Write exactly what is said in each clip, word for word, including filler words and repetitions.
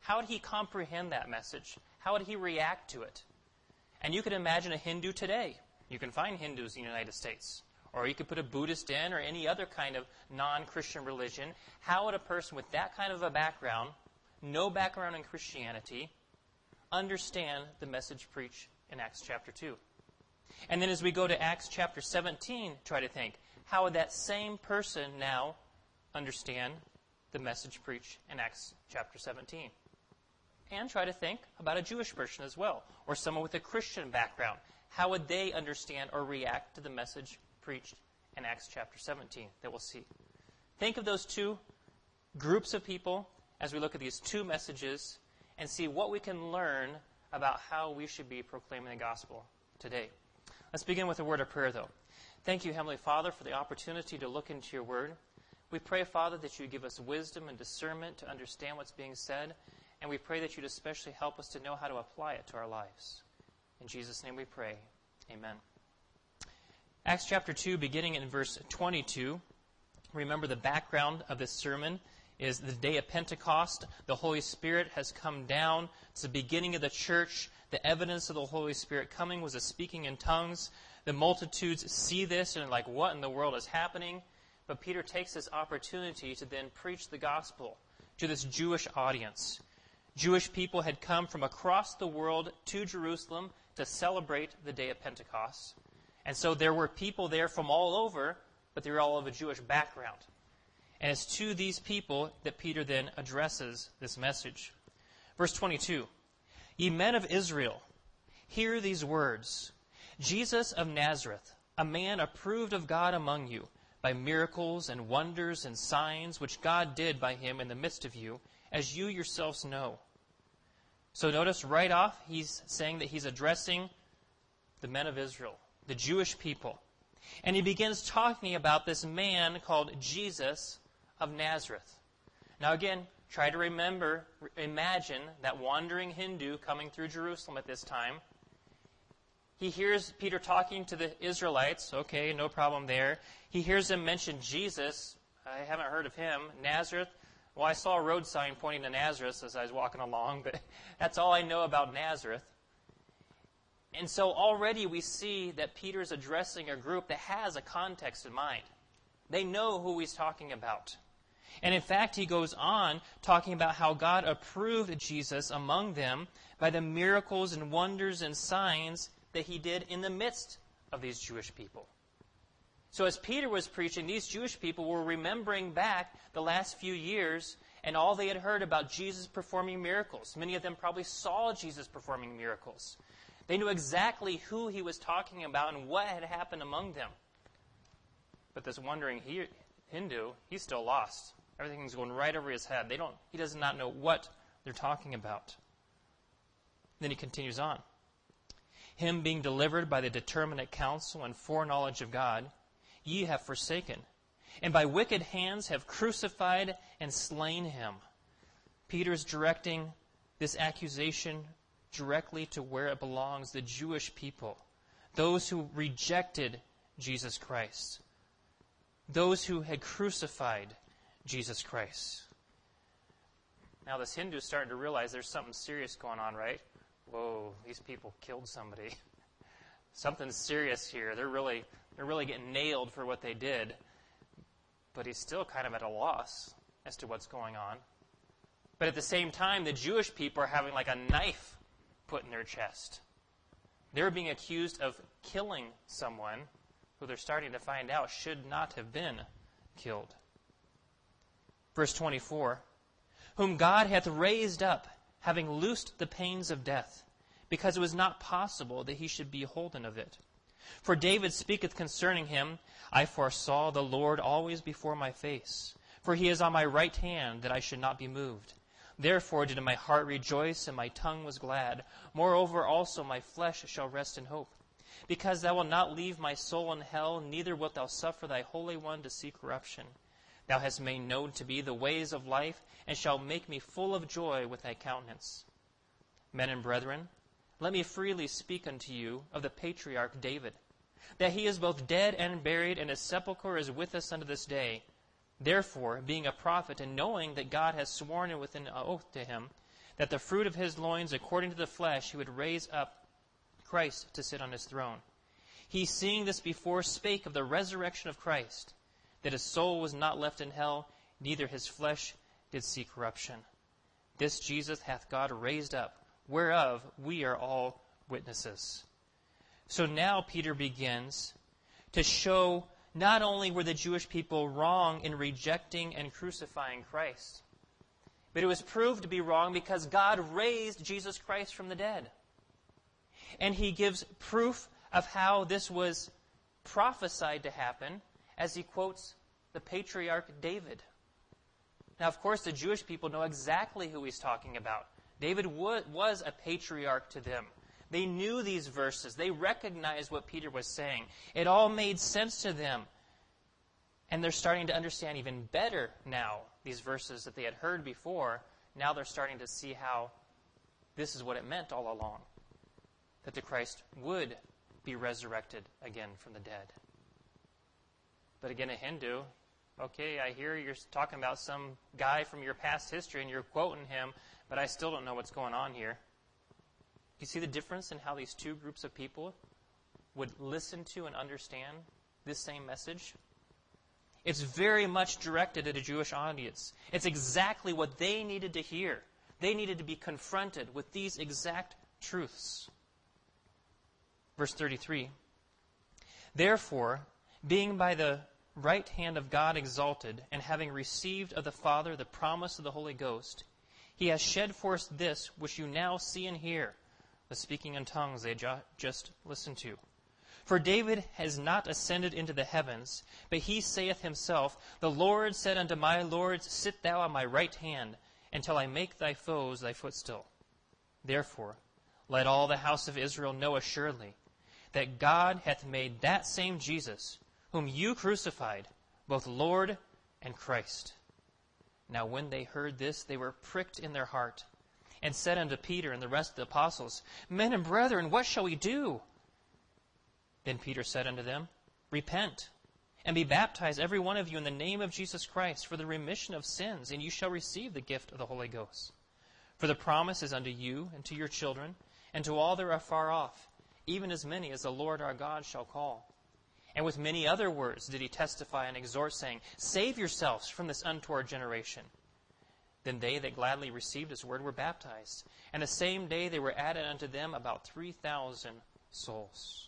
How would he comprehend that message? How would he react to it? And you can imagine a Hindu today. You can find Hindus in the United States. Or you could put a Buddhist in, or any other kind of non-Christian religion. How would a person with that kind of a background, no background in Christianity, understand the message preached in Acts chapter two? And then as we go to Acts chapter seventeen, try to think, how would that same person now understand the message preached in Acts chapter seventeen? And try to think about a Jewish person as well, or someone with a Christian background. How would they understand or react to the message preached in Acts chapter seventeen that we'll see? Think of those two groups of people as we look at these two messages and see what we can learn about how we should be proclaiming the gospel today. Let's begin with a word of prayer, though. Thank you, Heavenly Father, for the opportunity to look into your word. We pray, Father, that you give us wisdom and discernment to understand what's being said, and we pray that you'd especially help us to know how to apply it to our lives. In Jesus' name we pray. Amen. Acts chapter two, beginning in verse twenty-two. Remember, the background of this sermon is the day of Pentecost. The Holy Spirit has come down. It's the beginning of the church. The evidence of the Holy Spirit coming was a speaking in tongues. The multitudes see this and are like, what in the world is happening? But Peter takes this opportunity to then preach the gospel to this Jewish audience. Jewish people had come from across the world to Jerusalem to celebrate the day of Pentecost. And so there were people there from all over, but they were all of a Jewish background. And it's to these people that Peter then addresses this message. Verse twenty-two, Ye men of Israel, hear these words. Jesus of Nazareth, a man approved of God among you, by miracles and wonders and signs which God did by him in the midst of you, as you yourselves know. So notice right off, he's saying that he's addressing the men of Israel, the Jewish people. And he begins talking about this man called Jesus of Nazareth. Now again, try to remember, imagine that wandering Hindu coming through Jerusalem at this time. He hears Peter talking to the Israelites. Okay, no problem there. He hears them mention Jesus. I haven't heard of him. Nazareth. Well, I saw a road sign pointing to Nazareth as I was walking along, but that's all I know about Nazareth. And so already we see that Peter is addressing a group that has a context in mind. They know who he's talking about. And in fact, he goes on talking about how God approved Jesus among them by the miracles and wonders and signs that he did in the midst of these Jewish people. So as Peter was preaching, these Jewish people were remembering back the last few years and all they had heard about Jesus performing miracles. Many of them probably saw Jesus performing miracles. They knew exactly who he was talking about and what had happened among them. But this wandering Hindu, he's still lost. Everything's going right over his head. They don't. He does not know what they're talking about. Then he continues on. Him being delivered by the determinate counsel and foreknowledge of God, ye have forsaken, and by wicked hands have crucified and slain him. Peter's directing this accusation directly to where it belongs, the Jewish people, those who rejected Jesus Christ, those who had crucified Jesus Christ. Now this Hindu is starting to realize there's something serious going on, right? Whoa, these people killed somebody. Something's serious here. They're really, they're really getting nailed for what they did. But he's still kind of at a loss as to what's going on. But at the same time, the Jewish people are having like a knife put in their chest. They're being accused of killing someone who they're starting to find out should not have been killed. Verse twenty-four, whom God hath raised up, having loosed the pains of death, because it was not possible that he should be holden of it. For David speaketh concerning him, I foresaw the Lord always before my face, for he is on my right hand, that I should not be moved. Therefore did my heart rejoice, and my tongue was glad. Moreover also my flesh shall rest in hope. Because thou wilt not leave my soul in hell, neither wilt thou suffer thy Holy One to see corruption. Thou hast made known to me the ways of life, and shalt make me full of joy with thy countenance. Men and brethren, let me freely speak unto you of the patriarch David, that he is both dead and buried, and his sepulchre is with us unto this day. Therefore, being a prophet, and knowing that God has sworn with an oath to him, that the fruit of his loins, according to the flesh, he would raise up Christ to sit on his throne. He, seeing this before, spake of the resurrection of Christ, that his soul was not left in hell, neither his flesh did see corruption. This Jesus hath God raised up, whereof we are all witnesses. So now Peter begins to show not only were the Jewish people wrong in rejecting and crucifying Christ, but it was proved to be wrong because God raised Jesus Christ from the dead. And he gives proof of how this was prophesied to happen as he quotes the patriarch David. Now, of course, the Jewish people know exactly who he's talking about. David was a patriarch to them. They knew these verses. They recognized what Peter was saying. It all made sense to them. And they're starting to understand even better now these verses that they had heard before. Now they're starting to see how this is what it meant all along, that the Christ would be resurrected again from the dead. But again, a Hindu, okay, I hear you're talking about some guy from your past history and you're quoting him, but I still don't know what's going on here. You see the difference in how these two groups of people would listen to and understand this same message? It's very much directed at a Jewish audience. It's exactly what they needed to hear. They needed to be confronted with these exact truths. Verse thirty-three, therefore, being by the right hand of God exalted, and having received of the Father the promise of the Holy Ghost, he has shed forth this which you now see and hear, the speaking in tongues they ju- just listened to. For David has not ascended into the heavens, but he saith himself, the Lord said unto my Lord, sit thou on my right hand, until I make thy foes thy footstool. Therefore, let all the house of Israel know assuredly, that God hath made that same Jesus, whom you crucified, both Lord and Christ. Now when they heard this, they were pricked in their heart, and said unto Peter and the rest of the apostles, Men and brethren, what shall we do? Then Peter said unto them, Repent, and be baptized every one of you in the name of Jesus Christ for the remission of sins, and you shall receive the gift of the Holy Ghost. For the promise is unto you and to your children, and to all that are afar off, even as many as the Lord our God shall call. And with many other words did he testify and exhort, saying, Save yourselves from this untoward generation. Then they that gladly received his word were baptized. And the same day they were added unto them about three thousand souls.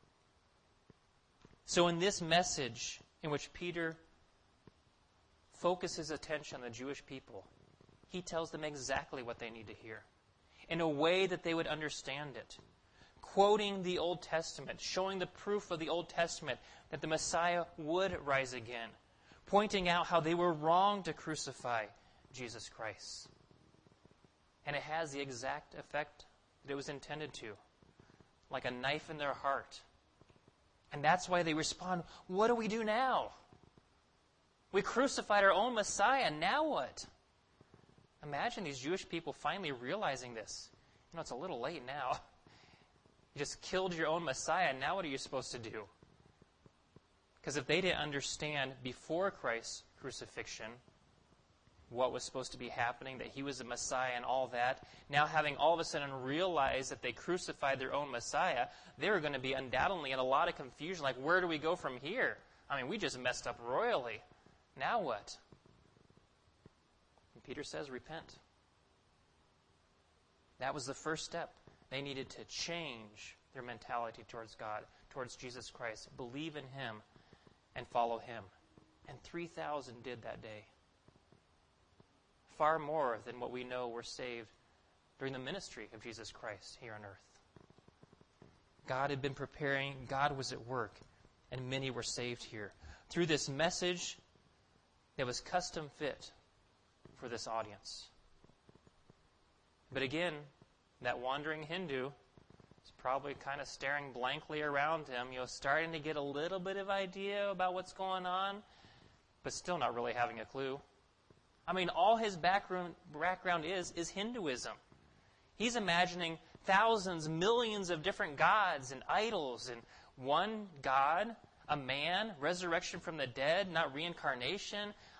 So in this message in which Peter focuses attention on the Jewish people, he tells them exactly what they need to hear in a way that they would understand it, quoting the Old Testament, showing the proof of the Old Testament that the Messiah would rise again, pointing out how they were wrong to crucify Jesus Christ. And it has the exact effect that it was intended to, like a knife in their heart. And that's why they respond, what do we do now? We crucified our own Messiah, now what? Imagine these Jewish people finally realizing this. You know, it's a little late now. You just killed your own Messiah, now what are you supposed to do? Because if they didn't understand before Christ's crucifixion what was supposed to be happening, that he was the Messiah and all that, now having all of a sudden realized that they crucified their own Messiah, they were going to be undoubtedly in a lot of confusion, like, where do we go from here? I mean, we just messed up royally. Now what? And Peter says, repent. That was the first step. They needed to change their mentality towards God, towards Jesus Christ, believe in him, and follow him. And three thousand did that day. Far more than what we know were saved during the ministry of Jesus Christ here on earth. God had been preparing, God was at work, and many were saved here through this message that was custom fit for this audience. But again, that wandering Hindu is probably kind of staring blankly around him, you know, starting to get a little bit of idea about what's going on, but still not really having a clue. I mean, all his background, background is, is Hinduism. He's imagining thousands, millions of different gods and idols, and one God, a man, resurrection from the dead, not reincarnation.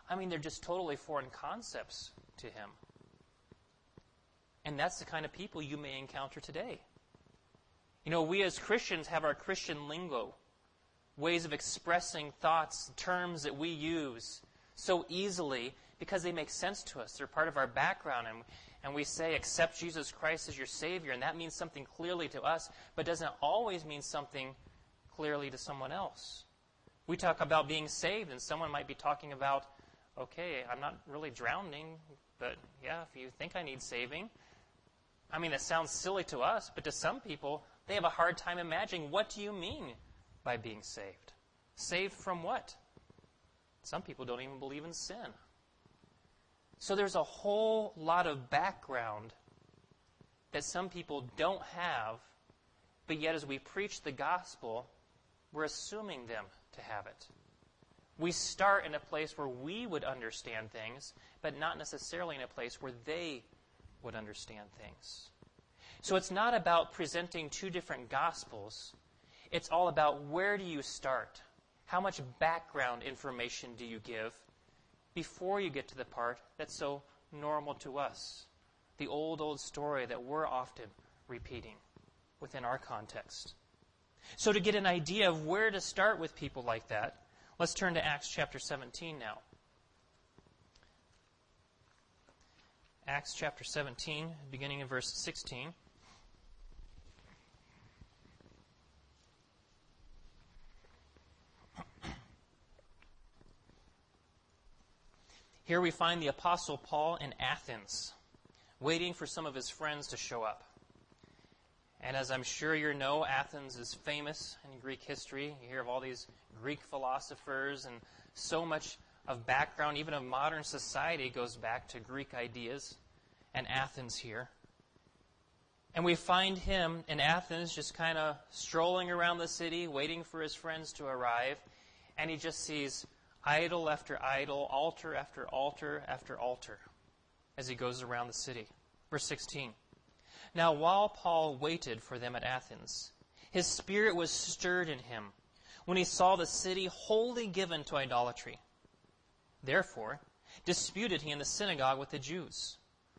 I mean, they're just totally foreign concepts to him. And that's the kind of people you may encounter today. You know, we as Christians have our Christian lingo, ways of expressing thoughts, terms that we use so easily because they make sense to us. They're part of our background, and, and we say, accept Jesus Christ as your Savior, and that means something clearly to us, but doesn't always mean something clearly to someone else. We talk about being saved, and someone might be talking about, okay, I'm not really drowning, but yeah, if you think I need saving. I mean, it sounds silly to us, but to some people, they have a hard time imagining, what do you mean by being saved? Saved from what? Some people don't even believe in sin. So there's a whole lot of background that some people don't have, but yet as we preach the gospel, we're assuming them to have it. We start in a place where we would understand things, but not necessarily in a place where they would understand things. So it's not about presenting two different gospels. It's all about, where do you start? How much background information do you give before you get to the part that's so normal to us? The old, old story that we're often repeating within our context. So to get an idea of where to start with people like that, let's turn to Acts chapter seventeen now. Acts chapter seventeen, beginning in verse sixteen. Here we find the Apostle Paul in Athens, waiting for some of his friends to show up. And as I'm sure you know, Athens is famous in Greek history. You hear of all these Greek philosophers, and so much of background, even of modern society, goes back to Greek ideas, and Athens here. And we find him in Athens just kind of strolling around the city, waiting for his friends to arrive, and he just sees idol after idol, altar after altar after altar, as he goes around the city. Verse sixteen. Now while Paul waited for them at Athens, his spirit was stirred in him when he saw the city wholly given to idolatry. Therefore, disputed he in the synagogue with the Jews.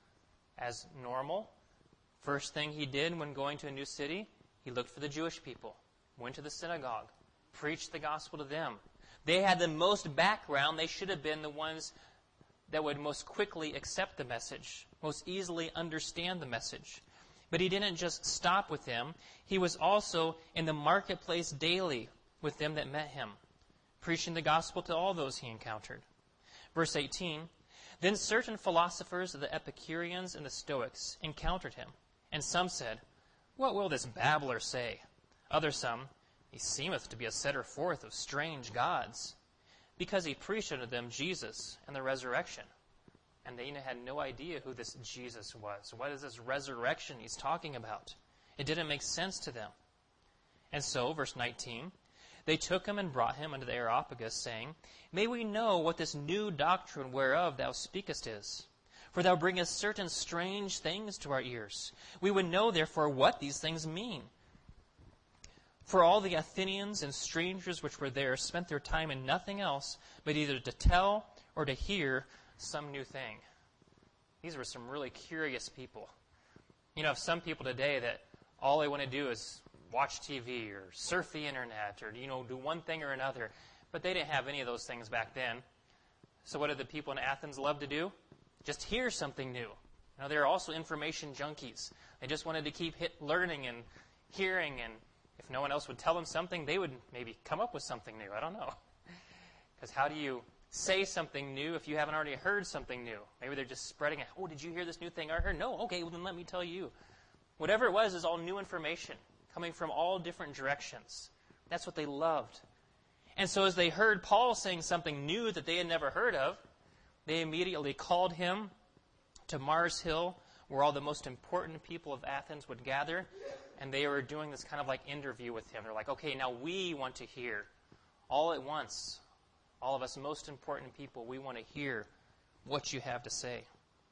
As normal, first thing he did when going to a new city, he looked for the Jewish people, went to the synagogue, preached the gospel to them. They had the most background. They should have been the ones that would most quickly accept the message, most easily understand the message. But he didn't just stop with them. He was also in the marketplace daily with them that met him, preaching the gospel to all those he encountered. Verse eighteen, then certain philosophers of the Epicureans and the Stoics encountered him, and some said, what will this babbler say? Others some, he seemeth to be a setter forth of strange gods, because he preached unto them Jesus and the resurrection. And they had no idea who this Jesus was. What is this resurrection he's talking about? It didn't make sense to them. And so, verse nineteen, they took him and brought him unto the Areopagus, saying, may we know what this new doctrine whereof thou speakest is? For thou bringest certain strange things to our ears. We would know, therefore, what these things mean. For all the Athenians and strangers which were there spent their time in nothing else but either to tell or to hear some new thing. These were some really curious people. You know, some people today that all they want to do is watch T V or surf the internet or, you know, do one thing or another. But they didn't have any of those things back then. So what did the people in Athens love to do? Just hear something new. Now, they were also information junkies. They just wanted to keep hit learning and hearing, and if no one else would tell them something, they would maybe come up with something new. I don't know. Because how do you say something new if you haven't already heard something new? Maybe they're just spreading it. Oh, did you hear this new thing I heard? No. Okay, well then let me tell you. Whatever it was is all new information coming from all different directions. That's what they loved. And so as they heard Paul saying something new that they had never heard of, they immediately called him to Mars Hill, where all the most important people of Athens would gather, and they were doing this kind of like interview with him. They're like, okay, now we want to hear all at once. All of us most important people, we want to hear what you have to say.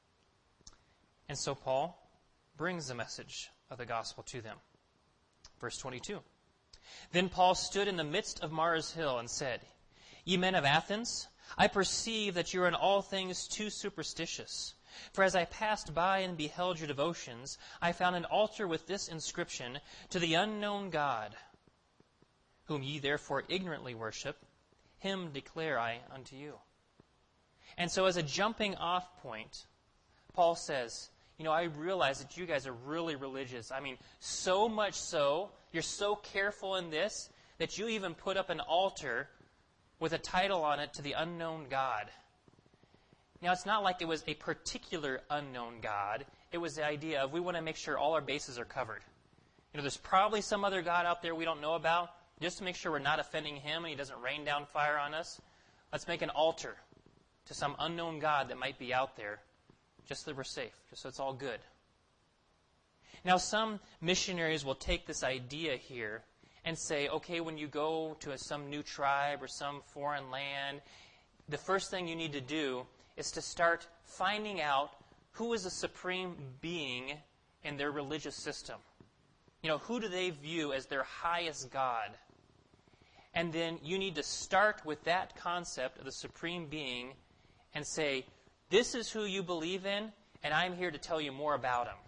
And so Paul brings the message of the gospel to them. Verse twenty-two. Then Paul stood in the midst of Mars Hill and said, Ye men of Athens, I perceive that you are in all things too superstitious. For as I passed by and beheld your devotions, I found an altar with this inscription, To the unknown God, whom ye therefore ignorantly worship, him declare I unto you. And so as a jumping off point, Paul says, you know, I realize that you guys are really religious. I mean, so much so, you're so careful in this, that you even put up an altar with a title on it, To the unknown God. Now, it's not like it was a particular unknown God. It was the idea of we want to make sure all our bases are covered. You know, there's probably some other God out there we don't know about. Just to make sure we're not offending him and he doesn't rain down fire on us, let's make an altar to some unknown God that might be out there, just so that we're safe, just so it's all good. Now, some missionaries will take this idea here and say, okay, when you go to a, some new tribe or some foreign land, the first thing you need to do is to start finding out who is the supreme being in their religious system. You know, who do they view as their highest God? And then you need to start with that concept of the supreme being and say, this is who you believe in, and I'm here to tell you more about him.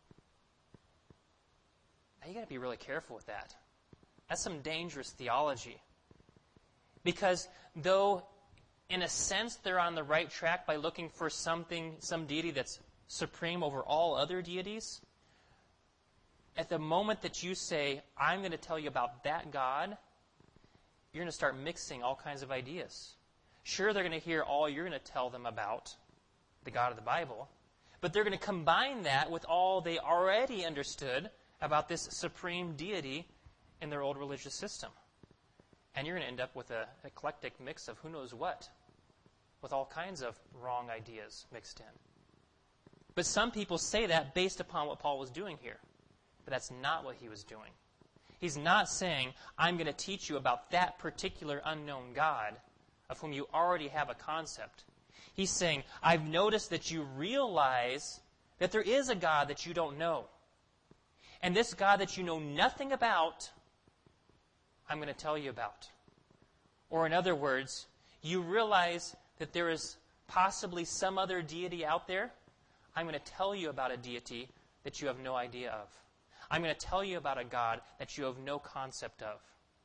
Now, you got to be really careful with that. That's some dangerous theology. Because though, in a sense, they're on the right track by looking for something, some deity that's supreme over all other deities, at the moment that you say, I'm going to tell you about that God, you're going to start mixing all kinds of ideas. Sure, they're going to hear all you're going to tell them about the God of the Bible, but they're going to combine that with all they already understood about this supreme deity in their old religious system. And you're going to end up with an eclectic mix of who knows what, with all kinds of wrong ideas mixed in. But some people say that based upon what Paul was doing here. But that's not what he was doing. He's not saying, I'm going to teach you about that particular unknown God of whom you already have a concept. He's saying, I've noticed that you realize that there is a God that you don't know. And this God that you know nothing about, I'm going to tell you about. Or in other words, you realize that there is possibly some other deity out there. I'm going to tell you about a deity that you have no idea of. I'm going to tell you about a God that you have no concept of.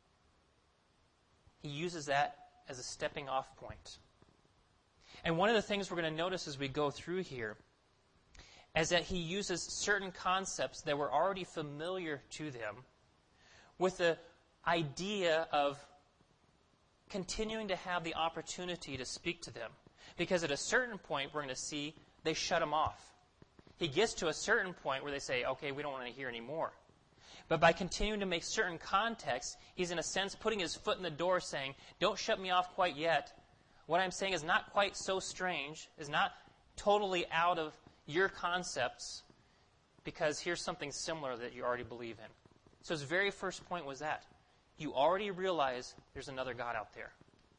He uses that as a stepping off point. And one of the things we're going to notice as we go through here is that he uses certain concepts that were already familiar to them with the idea of continuing to have the opportunity to speak to them. Because at a certain point, we're going to see they shut him off. He gets to a certain point where they say, okay, we don't want to hear anymore. But by continuing to make certain contexts, he's in a sense putting his foot in the door saying, don't shut me off quite yet. What I'm saying is not quite so strange, is not totally out of your concepts, because here's something similar that you already believe in. So his very first point was that. You already realize there's another God out there.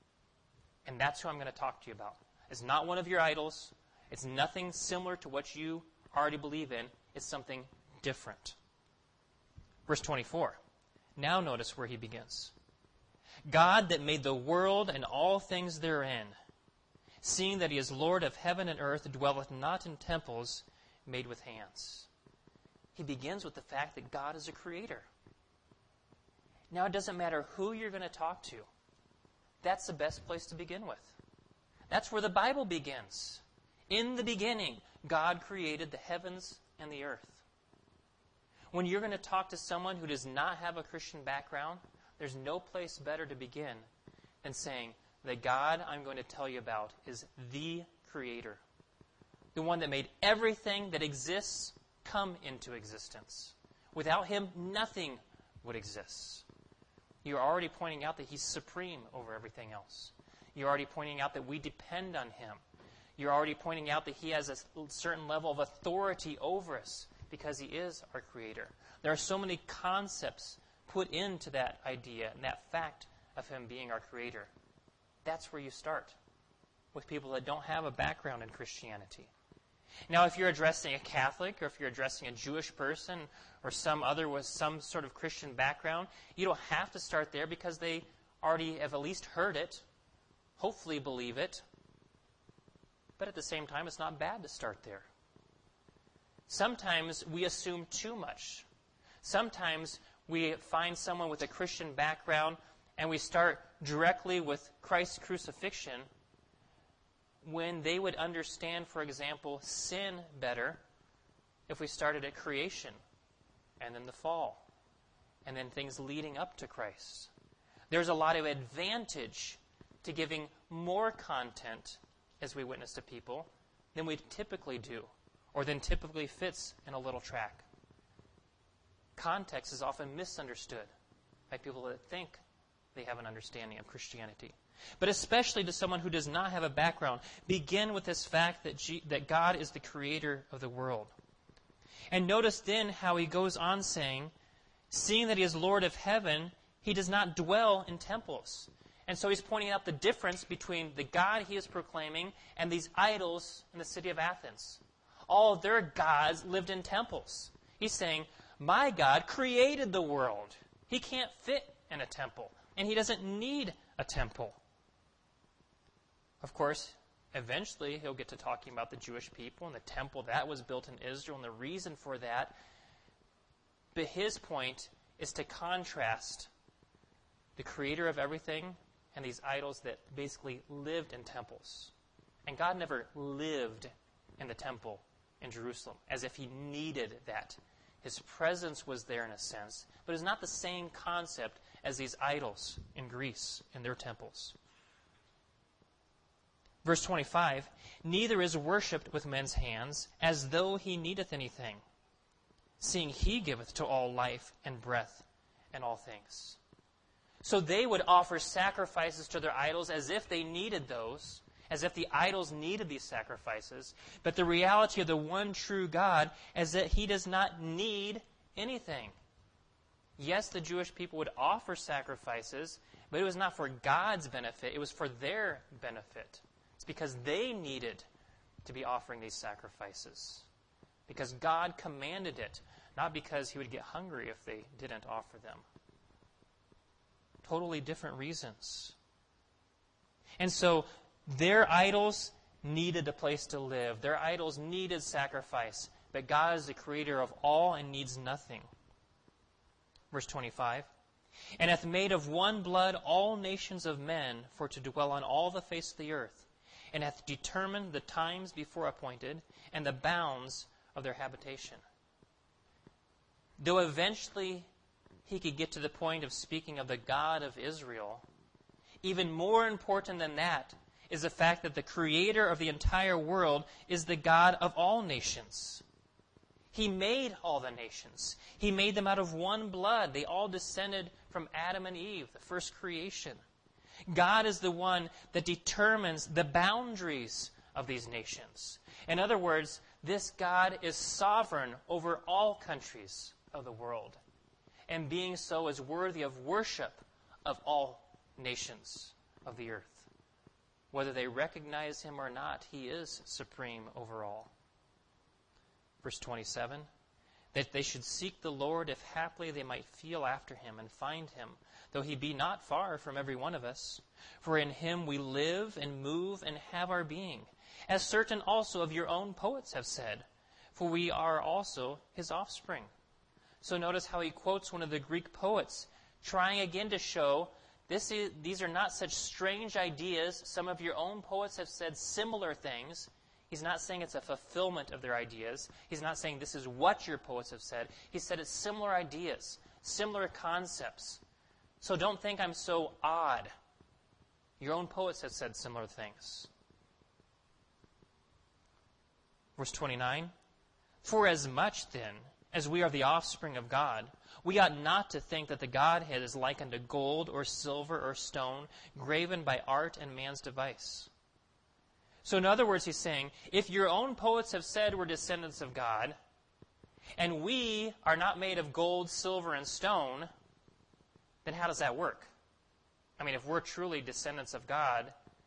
And that's who I'm going to talk to you about. It's not one of your idols. It's nothing similar to what you already believe in. It's something different. Verse twenty-four. Now notice where he begins. God that made the world and all things therein, seeing that he is Lord of heaven and earth, dwelleth not in temples made with hands. He begins with the fact that God is a creator. Now it doesn't matter who you're going to talk to. That's the best place to begin with. That's where the Bible begins. In the beginning, God created the heavens and the earth. When you're going to talk to someone who does not have a Christian background, there's no place better to begin than saying, the God I'm going to tell you about is the Creator. The one that made everything that exists come into existence. Without him, nothing would exist. You're already pointing out that he's supreme over everything else. You're already pointing out that we depend on him. You're already pointing out that he has a certain level of authority over us because he is our creator. There are so many concepts put into that idea and that fact of him being our creator. That's where you start with people that don't have a background in Christianity. Now, if you're addressing a Catholic or if you're addressing a Jewish person or some other with some sort of Christian background, you don't have to start there because they already have at least heard it hopefully believe it. But at the same time, it's not bad to start there. Sometimes we assume too much. Sometimes we find someone with a Christian background and we start directly with Christ's crucifixion when they would understand, for example, sin better if we started at creation and then the fall and then things leading up to Christ. There's a lot of advantage to giving more content as we witness to people than we typically do, or than typically fits in a little track. Context is often misunderstood by people that think they have an understanding of Christianity. But especially to someone who does not have a background, begin with this fact that, G- that God is the creator of the world. And notice then how he goes on saying, seeing that he is Lord of heaven, he does not dwell in temples. And so he's pointing out the difference between the God he is proclaiming and these idols in the city of Athens. All their gods lived in temples. He's saying, my God created the world. He can't fit in a temple, and he doesn't need a temple. Of course, eventually he'll get to talking about the Jewish people and the temple that was built in Israel and the reason for that. But his point is to contrast the creator of everything and these idols that basically lived in temples. And God never lived in the temple in Jerusalem as if he needed that. His presence was there in a sense, but it's not the same concept as these idols in Greece in their temples. Verse twenty-five, neither is worshipped with men's hands as though he needeth anything, seeing he giveth to all life and breath and all things. So they would offer sacrifices to their idols as if they needed those, as if the idols needed these sacrifices. But the reality of the one true God is that he does not need anything. Yes, the Jewish people would offer sacrifices, but it was not for God's benefit. It was for their benefit. It's because they needed to be offering these sacrifices. Because God commanded it, not because he would get hungry if they didn't offer them. Totally different reasons. And so their idols needed a place to live. Their idols needed sacrifice. But God is the creator of all and needs nothing. Verse twenty-five, and hath made of one blood all nations of men for to dwell on all the face of the earth, and hath determined the times before appointed and the bounds of their habitation. Though eventually he could get to the point of speaking of the God of Israel, even more important than that is the fact that the creator of the entire world is the God of all nations. He made all the nations. He made them out of one blood. They all descended from Adam and Eve, the first creation. God is the one that determines the boundaries of these nations. In other words, this God is sovereign over all countries of the world. And being so is worthy of worship of all nations of the earth. Whether they recognize him or not, he is supreme over all. Verse twenty-seven, that they should seek the Lord if haply they might feel after him and find him, though he be not far from every one of us. For in him we live and move and have our being, as certain also of your own poets have said, for we are also his offspring. So notice how he quotes one of the Greek poets, trying again to show this is, these are not such strange ideas. Some of your own poets have said similar things. He's not saying it's a fulfillment of their ideas. He's not saying this is what your poets have said. He said it's similar ideas, similar concepts. So don't think I'm so odd. Your own poets have said similar things. Verse twenty-nine, for as much then as we are the offspring of God, we ought not to think that the Godhead is like unto gold or silver or stone, graven by art and man's device. So in other words, he's saying, if your own poets have said we're descendants of God, and we are not made of gold, silver, and stone, then how does that work? I mean, if we're truly descendants of God,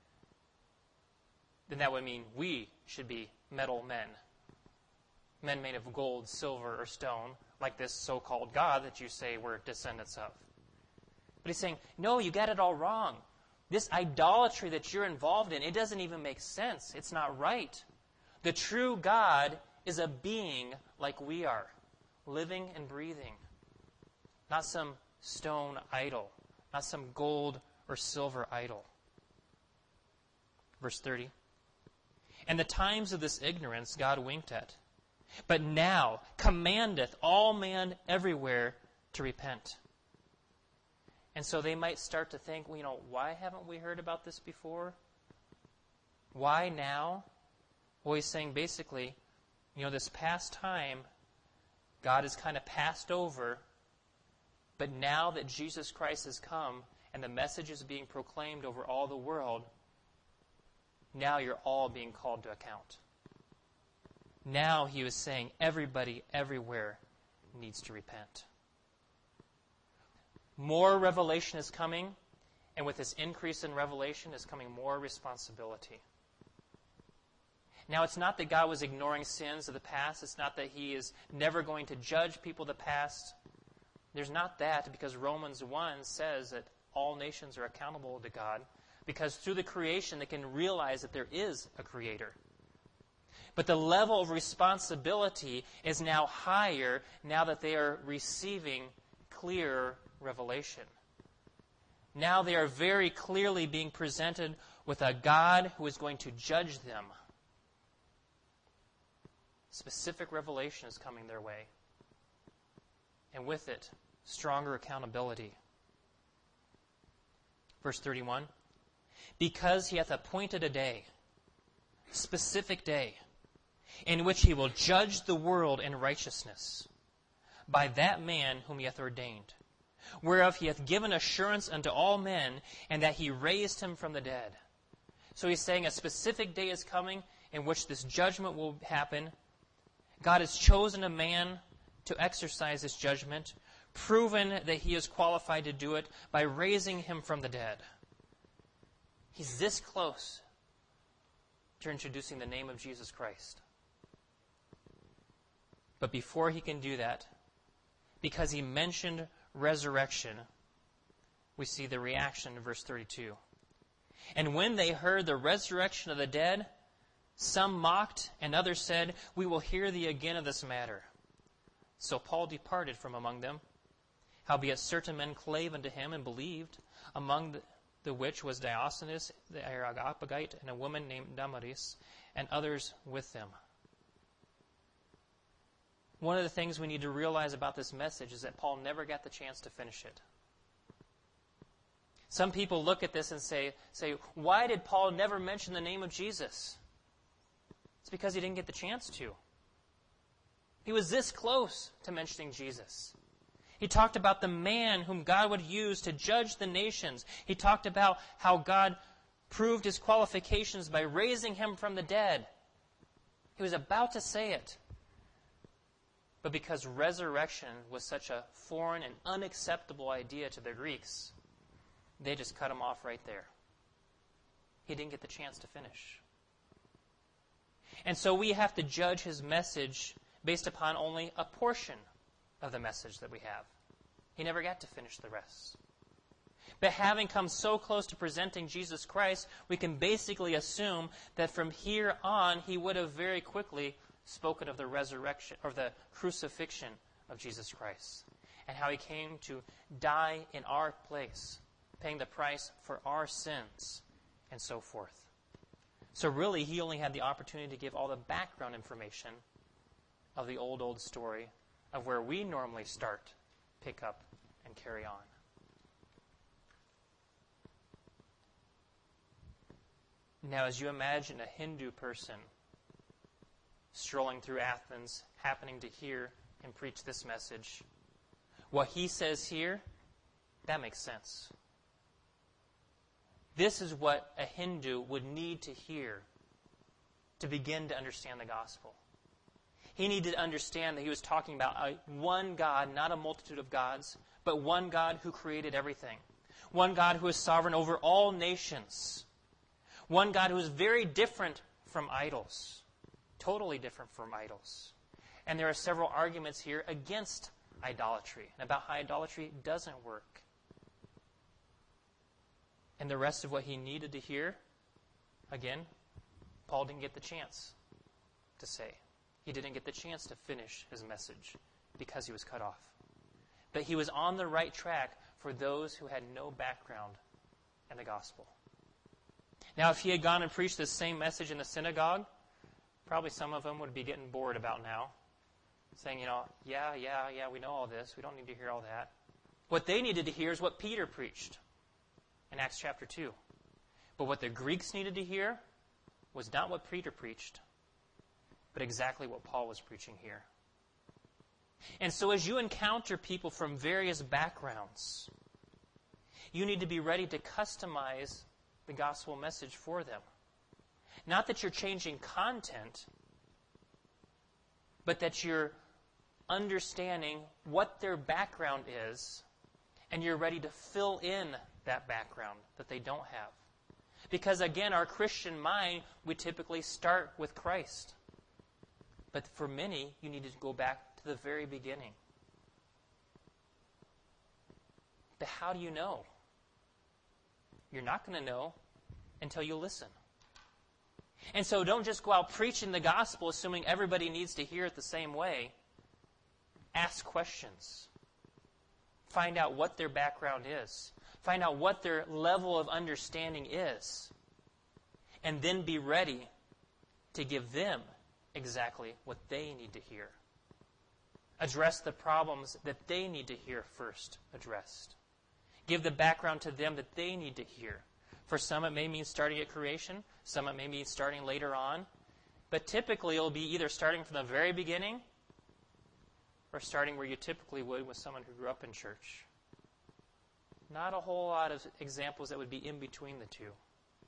then that would mean we should be metal men. Men made of gold, silver, or stone, like this so-called God that you say we're descendants of. But he's saying, no, you got it all wrong. This idolatry that you're involved in, it doesn't even make sense. It's not right. The true God is a being like we are, living and breathing. Not some stone idol, not some gold or silver idol. Verse thirty. And the times of this ignorance God winked at, but now commandeth all men everywhere to repent. And so they might start to think, well, you know, why haven't we heard about this before? Why now? Well, he's saying basically, you know, this past time, God has kind of passed over, but now that Jesus Christ has come and the message is being proclaimed over all the world, now you're all being called to account. Now, he was saying, everybody everywhere needs to repent. More revelation is coming, and with this increase in revelation is coming more responsibility. Now, it's not that God was ignoring sins of the past. It's not that he is never going to judge people of the past. There's not that, because Romans one says that all nations are accountable to God, because through the creation they can realize that there is a creator. But the level of responsibility is now higher now that they are receiving clear revelation. Now they are very clearly being presented with a God who is going to judge them. Specific revelation is coming their way. And with it, stronger accountability. Verse thirty-one. Because he hath appointed a day, specific day, in which he will judge the world in righteousness, by that man whom he hath ordained, whereof he hath given assurance unto all men, and that he raised him from the dead. So he's saying a specific day is coming in which this judgment will happen. God has chosen a man to exercise this judgment, proven that he is qualified to do it by raising him from the dead. He's this close to introducing the name of Jesus Christ. But before he can do that, because he mentioned resurrection, we see the reaction in verse thirty-two. And when they heard the resurrection of the dead, some mocked, and others said, We will hear thee again of this matter. So Paul departed from among them. Howbeit certain men clave unto him and believed, among the, the which was Diocenes the Areopagite, and a woman named Damaris, and others with them. One of the things we need to realize about this message is that Paul never got the chance to finish it. Some people look at this and say, say, why did Paul never mention the name of Jesus? It's because he didn't get the chance to. He was this close to mentioning Jesus. He talked about the man whom God would use to judge the nations. He talked about how God proved his qualifications by raising him from the dead. He was about to say it. But because resurrection was such a foreign and unacceptable idea to the Greeks, they just cut him off right there. He didn't get the chance to finish. And so we have to judge his message based upon only a portion of the message that we have. He never got to finish the rest. But having come so close to presenting Jesus Christ, we can basically assume that from here on, he would have very quickly spoken of the resurrection, or the crucifixion of Jesus Christ, and how he came to die in our place, paying the price for our sins, and so forth. So really, he only had the opportunity to give all the background information of the old, old story of where we normally start, pick up, and carry on. Now, as you imagine a Hindu person strolling through Athens, happening to hear him preach this message, what he says here, that makes sense. This is what a Hindu would need to hear to begin to understand the gospel. He needed to understand that he was talking about a, one God, not a multitude of gods, but one God who created everything. One God who is sovereign over all nations. One God who is very different from idols. Totally different from idols. And there are several arguments here against idolatry and about how idolatry doesn't work. And the rest of what he needed to hear, again, Paul didn't get the chance to say. He didn't get the chance to finish his message because he was cut off. But he was on the right track for those who had no background in the gospel. Now, if he had gone and preached this same message in the synagogue, probably some of them would be getting bored about now, saying, you know, yeah, yeah, yeah, we know all this. We don't need to hear all that. What they needed to hear is what Peter preached in Acts chapter two. But what the Greeks needed to hear was not what Peter preached, but exactly what Paul was preaching here. And so as you encounter people from various backgrounds, you need to be ready to customize the gospel message for them. Not that you're changing content, but that you're understanding what their background is, and you're ready to fill in that background that they don't have. Because again, our Christian mind, we typically start with Christ. But for many, you need to go back to the very beginning. But how do you know? You're not going to know until you listen. And so don't just go out preaching the gospel assuming everybody needs to hear it the same way. Ask questions. Find out what their background is. Find out what their level of understanding is. And then be ready to give them exactly what they need to hear. Address the problems that they need to hear first addressed. Give the background to them that they need to hear. For some, it may mean starting at creation. Some, it may mean starting later on. But typically, it'll be either starting from the very beginning or starting where you typically would with someone who grew up in church. Not a whole lot of examples that would be in between the two.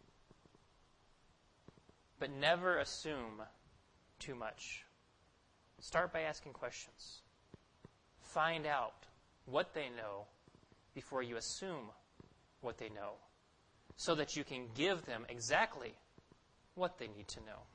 But never assume too much. Start by asking questions. Find out what they know before you assume what they know, so that you can give them exactly what they need to know.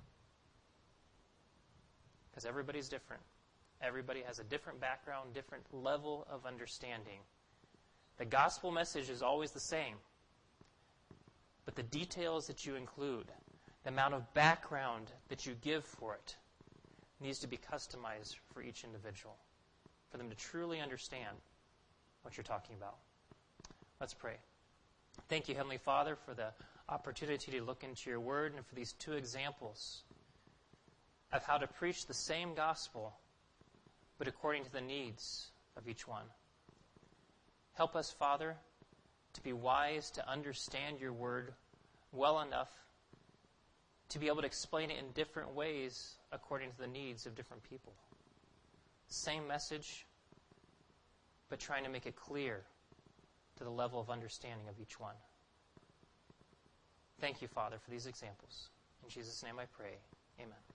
Because everybody's different. Everybody has a different background, different level of understanding. The gospel message is always the same, but the details that you include, the amount of background that you give for it, needs to be customized for each individual, for them to truly understand what you're talking about. Let's pray. Thank you, Heavenly Father, for the opportunity to look into your word and for these two examples of how to preach the same gospel, but according to the needs of each one. Help us, Father, to be wise, to understand your word well enough to be able to explain it in different ways according to the needs of different people. Same message, but trying to make it clear to the level of understanding of each one. Thank you, Father, for these examples. In Jesus' name I pray. Amen.